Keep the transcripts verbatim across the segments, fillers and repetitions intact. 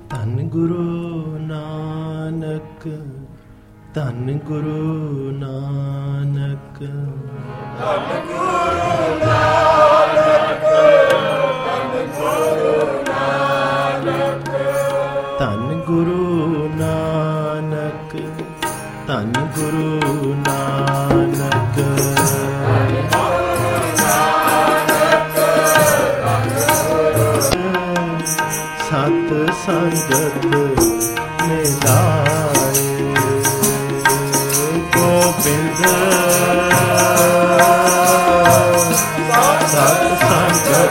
ਧੰਨ ਗੁਰੂ ਨਾਨਕ, ਧੰਨ ਗੁਰੂ ਨਾਨਕ, ਧੰਨ ਗੁਰੂ ਨਾਨਕ, ਧੰਨ ਗੁਰੂ ਨਾਨਕ, ਧੰਨ ਗੁਰੂ ਨਾਨਕ, ਧੰਨ ਗੁਰੂ ਨਾਨਕ, ਸਤ ਸੰਗਤ ਮਿਲਾਏ ਗੋਬਿੰਦ, ਸਤ ਸੰਗਤ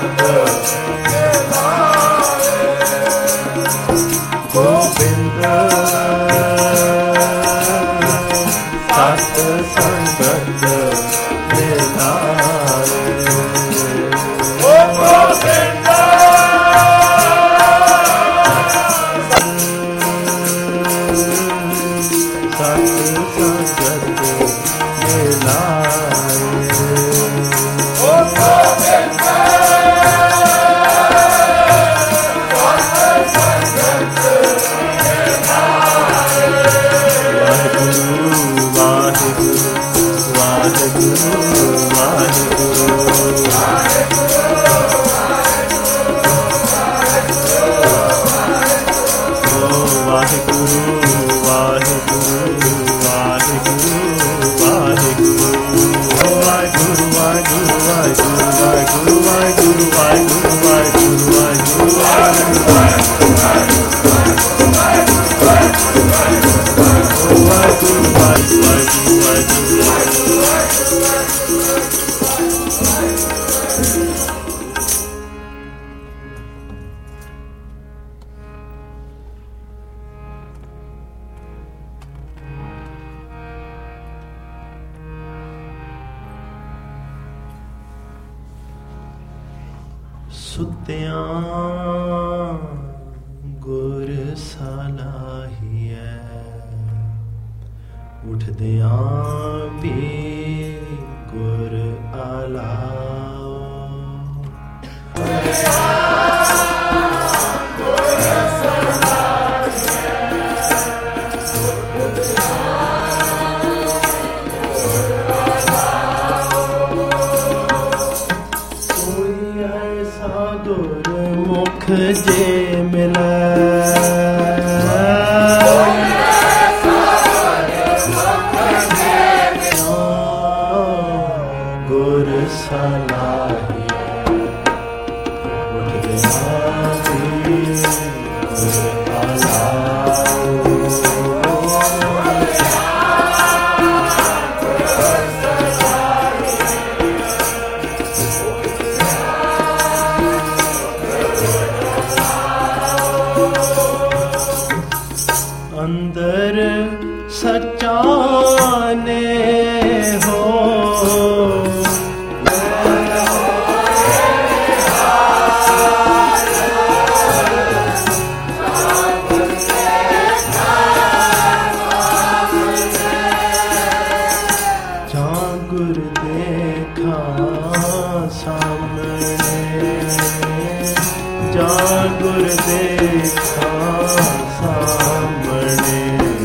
ਗੋਬਿੰਦ, ਸਤ ਸੰਗਤ ਮਿਲਾਏ ਗੋਬਿੰਦ, ਸੁਤਿਆਂ ਗੁਰ ਸਲਾਹੀਐ, ਉਠਦਿਆਂ ਵੀ ਗੁਰ ਆਲਾਓ, ਗੁਰਮੁਖ ਜੇ ਮਿਲੈ, ਗੁਰ ਸਲਾਹੀਐ, ਉਠਦਿਆਂ ਵੀ ਗੁਰ ਆਲਾਓ, ਅੰਦਰ ਸਚਾਨੇ ਹੋ, ਜਾਂ ਗੁਰ ਦੇਖਾਂ ਸਾਹਮਣੇ, ਜਾਂ ਗੁਰ ਦੇਖਾਂ ਸਾਹਮਣੇ,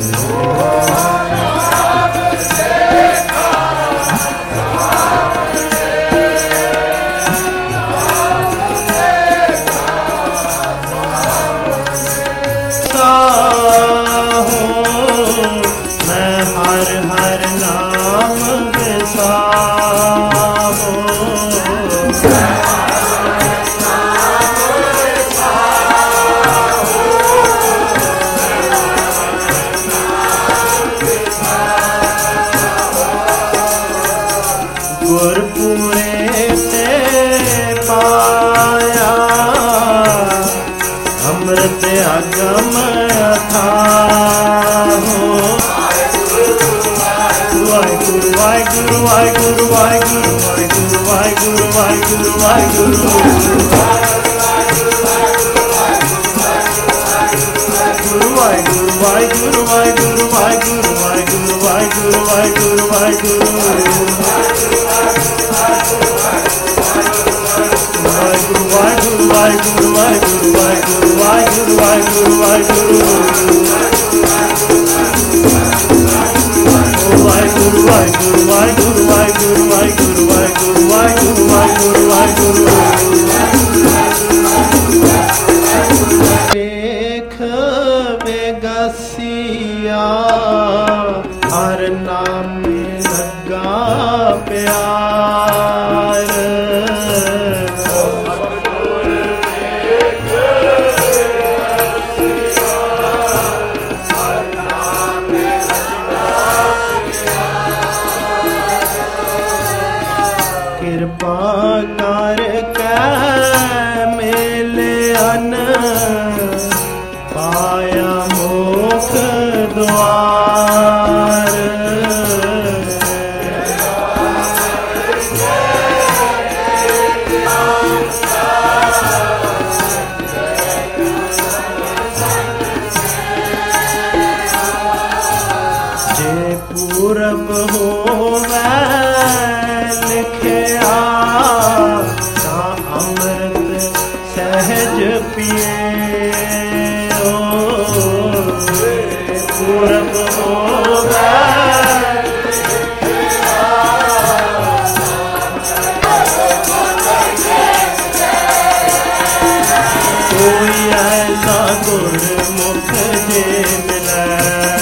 ਮੈਂ ਹਰ ਹਰ ਨਾਮ ਵਿਸਾਵੋ, ਗੁਰਪੂਰੇ ਤੇ ਪਾਇਆ, ਅੰਮ੍ਰਿਤ ਅਗਮ ਅਥਾਹੋ, ਵਾਹਿਗੁਰੂ ਵਾਹਿਗੁਰੂ ਵਾਹਿਗੁਰੂ ਵਾਹਿਗੁਰੂ ਵਾਹਿਗੁਰੂ ਵਾਹਿਗੁਰੂ ਵਾਹਿਗੁਰੂ ਵਾਹਿਗੁਰੂ, ਵਾਹਿਗੁਰੂ ਵਾਹਿਗੁਰੂ ਵਾਹਿਗੁਰੂ ਵਾਹਿਗੁਰੂ ਵਾਹਿਗੁਰੂ ਵਾਹਿਗੁਰੂ ਵਾਹਿਗੁਰੂ ਵਾਹਿਗੁਰੂ, ਵਾਹਿਗੁਰੂ ਵਾਹਿਗੁਰੂ ਵਾਹਿਗੁਰੂ ਵਾਹਿਗੁਰੂ ਵਾਹਿਗੁਰੂ ਵਾਹਿਗੁਰੂ ਵਾਹਿਗੁਰੂ ਵਾਹਿਗੁਰੂ ਵਾਹਿਗੁਰੂ ਵਾਹਿਗੁਰੂ ਵਾਹਿਗੁਰੂ ਵਾਹਿਗੁਰੂ ਵਾਹਿਗੁਰੂ ਵਾਹਿਗੁਰੂ ਵਾਹਿਗੁਰੂ ਵਾਹਿਗੁਰੂ ਵਾਹਿਗੁਰੂ ਵਾਹਿਗੁਰੂ ਵੇਖ ਬੇਗਸੀਆ ਹਰ ਨਾਮ ਲੱਗਾ ਪਿਆਰ ਕਿਰਪਾ ਕਰਕੇ ਮੇਲੇ ਅਨ ਪਾਇਆ ਮੋਖ ਦੁਆਰ ਜੇ ਪੂਰਬ ਹੋਵੇ ਲਿਖਿਆ ਤਾਂ ਅੰਮ੍ਰਿਤ ਸਹਿਜ ਪੀਏ ਪੂਰਬ ਹੋਵੇ ਕੋਈ ਐਸਾ ਗੁਰਮੁਖ ਜੇ ਮਿਲੈ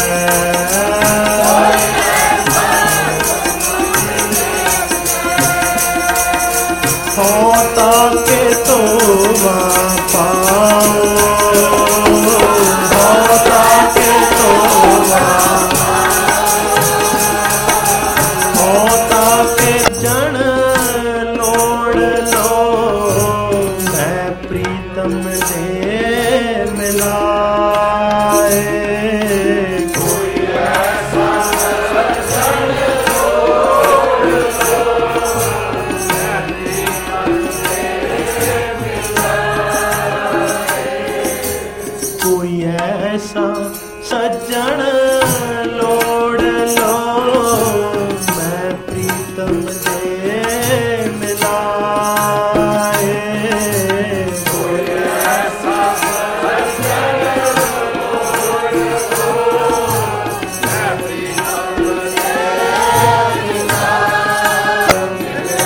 ਹੋ ਤਾਕੇ ਤੋਵਾ ਪਾਓ ਹੋ ਤਾਕੇ ਤੋਵਾ ਹੋ ਤਾਕੇ ਜਣ ਲੋੜ ਲੋ ਮੈਂ ਪ੍ਰੀਤਮ ਦੇ ਮਿਲਾਏ ਕੋਈ ਐਸਾ ਸਜਣ ਲੋੜ ਲੋ ਕੋਈ ਐਸਾ ਸੱਜਣ ਲੋੜ ਲੋ ਮੈਂ ਪ੍ਰੀਤਮ ਦੇ ਮਿਲਾਏ ਕੋਈ ਐਸਾ ਸੱਜਣ ਲੋੜ ਲੋ ਮੈਂ ਪ੍ਰੀਤਮ ਦੇ ਮਿਲਾਏ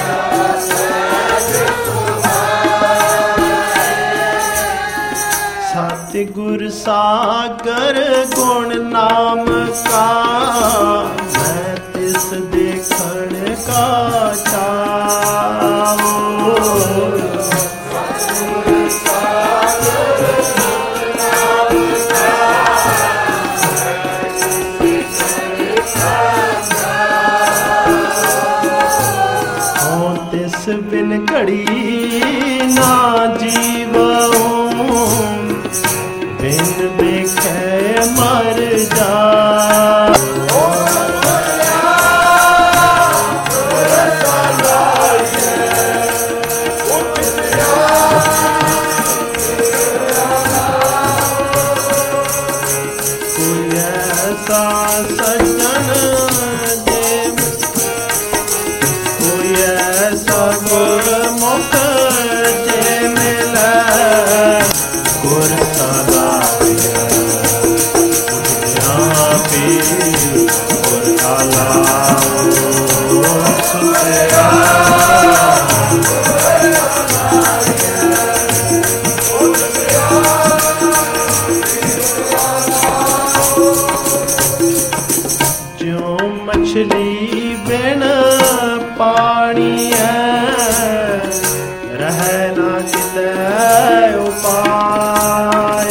ਸਤਿਗੁਰ ਸਾਗਰ ਗੁਣ ਨਾਮ ਕਾ ਮੈਂ ਤਿਸ ਦੇਖਣ ਕਾ ਚਾਵੋ ਸਤਿਗੁਰ ਸਾਗਰ ਗੁਣ ਨਾਮ ਕਾ ਮੈਂ ਤਿਸ ਦੇਖਣ ਕਾ ਚਾਵੋ ਤਿਸ ਬਿਨ ਘੜੀ ਨਾ ਜੀਵਉ ਬਿਨ ਦੇਖੇ ਮਰ ਜਾ ਕੋਈ ਐਸਾ ਸੱਜਣ ਜੇ ਕੋਈ ਐਸਾ ਗੁਰਮੁਖ ਜੇ ਮਿਲੈ ਗੁਰ ਸਦਾ ਗੁਰ ਆਲਾ ਸੁਤਿਆ ਜਿਉ ਮਛਲੀ ਬਿਨ ਪਾਣੀ ਹੈ ਰਹਿ ਨਾ ਕਿਤੇ ਉਪਾਏ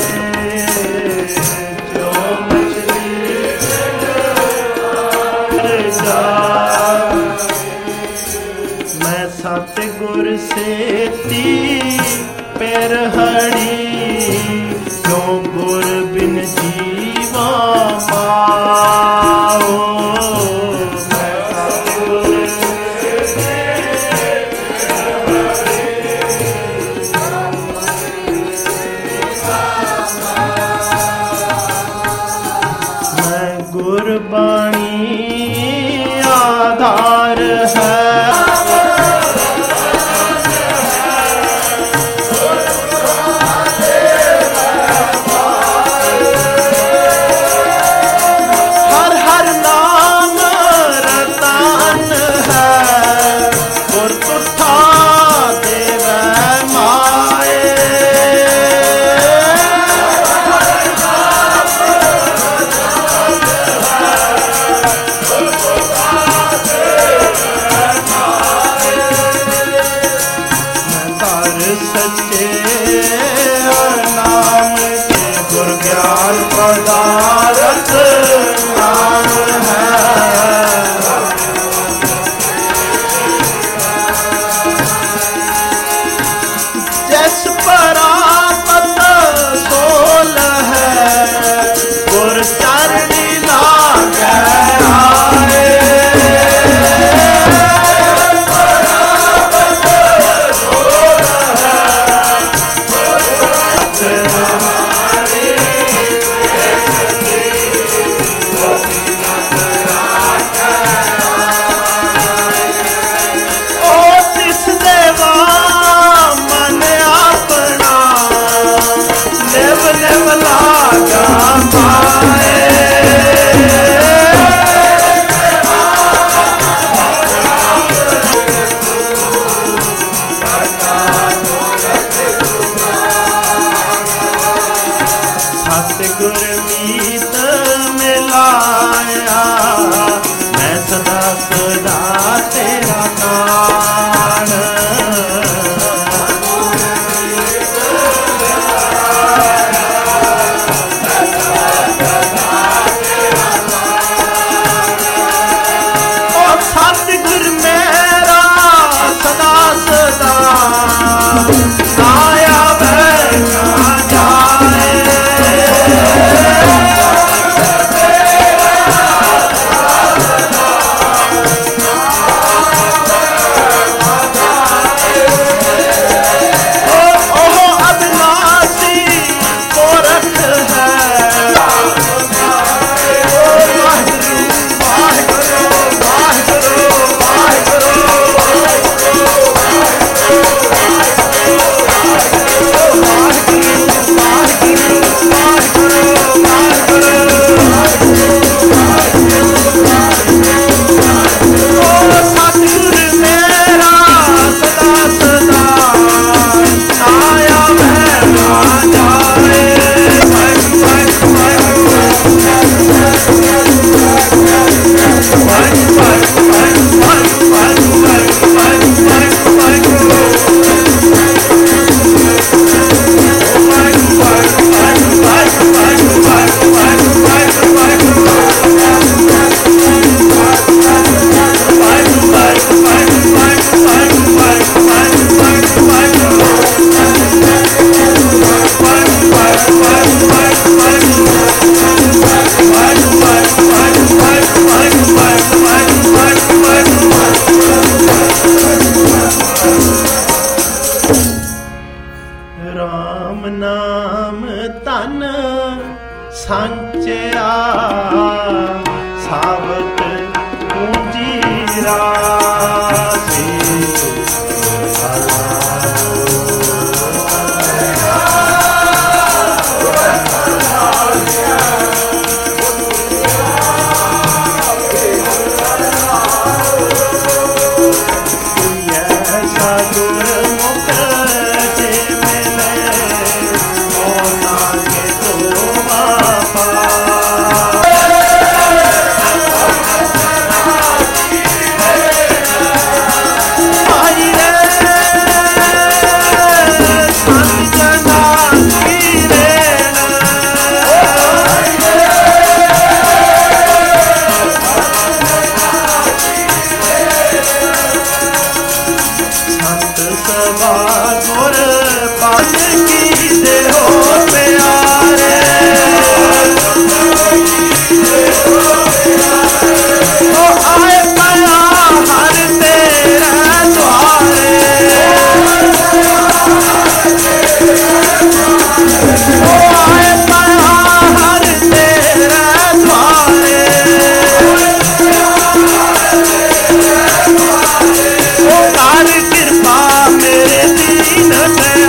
ਜਿਉ ਮਛਲੀ ਬਿਨ ਜਾ ਮੈਂ ਸਤਿਗੁਰ ਸੇਤੀ ਪੈਰ ਹੜੀ ਕਿਉ ਗੁਰ ਬਿਨ ਜੀਵਾ ਪਾਓ ਮੈਂ ਸਤਿਗੁਰ ਮੈਂ ਗੁਰਬਾਣੀ ਆਧਾਰ ਹੈ हर सच्चे नाम के गुर ज्ञान पदारथ नाम है। जस परापत सोल है गुर चरणी लागे आए। गुरमीत मिलाया मैं सदा सदा तेरा कान। और सतगुर मेरा सदा सदा आया मैं ना जाए। राम नाम तन संचया सावत पूंजी राशि। कृपा मेरे दीन